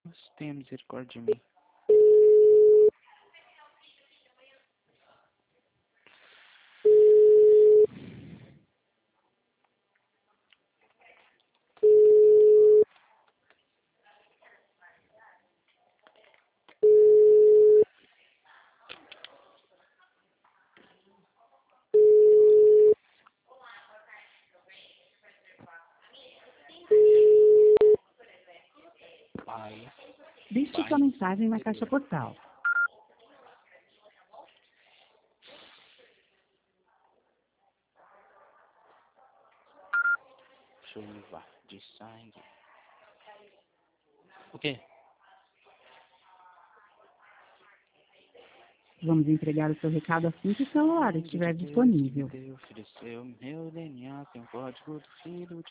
tenha misericórdia de mim. Pai. Deixe sua mensagem na caixa postal. Chuva de sangue. O quê? Vamos entregar o seu recado assim que o celular estiver disponível. Deus ofereceu meu DNA, tem o código do filho